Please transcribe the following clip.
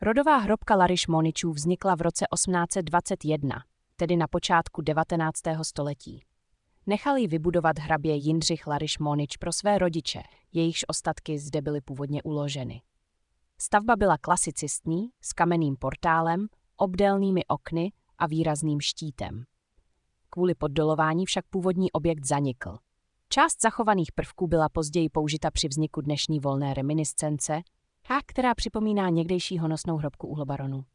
Rodová hrobka Lariš-Moničů vznikla v roce 1821, tedy na počátku 19. století. Nechal ji vybudovat hrabě Jindřich Lariš-Monič pro své rodiče, jejichž ostatky zde byly původně uloženy. Stavba byla klasicistní, s kamenným portálem, obdélnými okny a výrazným štítem. Kvůli poddolování však původní objekt zanikl. Část zachovaných prvků byla později použita při vzniku dnešní volné reminiscence, která připomíná někdejší honosnou hrobku uhlobaronu.